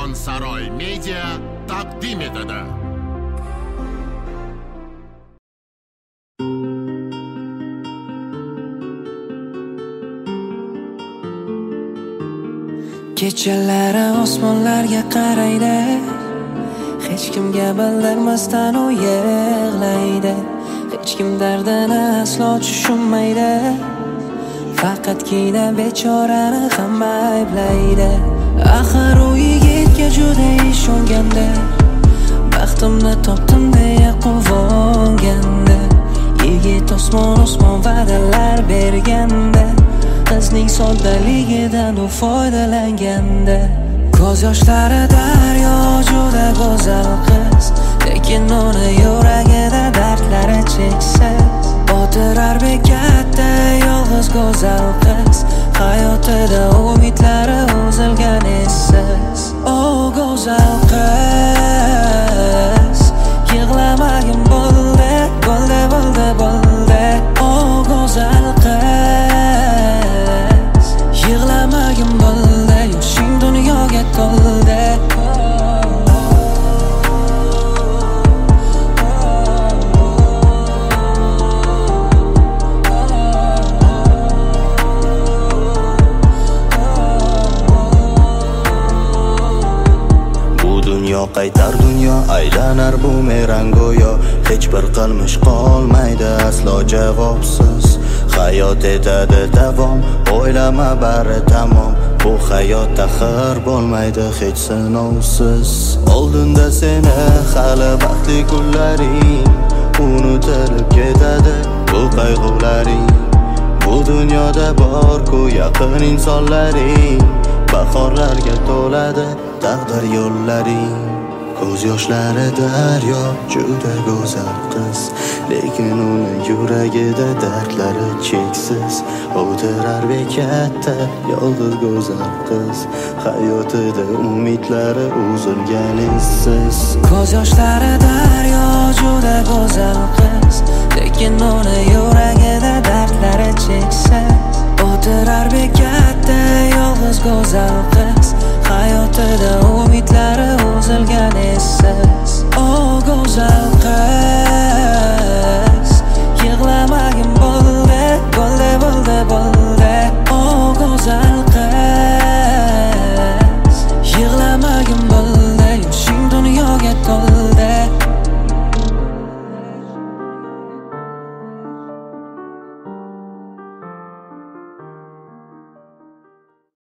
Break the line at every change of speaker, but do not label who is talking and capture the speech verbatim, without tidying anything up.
Karvonsaroy Media taqdim etadi.
Kechalari osmonlarga qaraydi, hech kimga bildirmasdan u yig'laydi. Hech kim dardini aslo tushunmaydi, faqatgina bechorani hamma ayblaydi. Axir u yigitga juda ishonganda, baxtimni topdim deya quvonganda. Yigit osmon osmon va'dalar berganda, qizning soddaligidan u foydalanganda. Ko'z yoshlari daryo juda go'zal qiz, lekin uni yuragida dardlari cheksiz. O'tirar bekatda yolg'iz go'zal qiz, hayotida umidlari uzilgan essiz. O go'zal qiz, yig'lamagin bo'ldi, bo'ldi, bo'ldi, bo'ldi. O go'zal qiz, yig'lamagin bo'ldi, yoshing dunyoga to'ldi.
Qaytar dunyo aylanar bumerang go'yo, hech bir qilmish qolmaydi aslo javobsiz. Hayot etadi davom, o'ylama bari tamom. Bu hayot axir bo'lmaydi hech sinovsiz. Oldinda seni hali baxtli kunlaring, unutilib ketadi bu qayg'ularing. Bu dunyoda bor-ku yaqin insonlaring, bahorlarga to'ladi taqdir yo'llaring. Ko'z yoshlari daryo juda go'zal qiz, lekin uni yuragida dardlari cheksiz. O'tirar bekatda yolg'iz go'zal qiz, hayotida umidlari uzilgan essiz.
Ko'z yoshlari daryo juda go'zal qiz, lekin uni yuragida dardlari cheksiz. O'tirar bekatda yolg'iz go'zal qiz,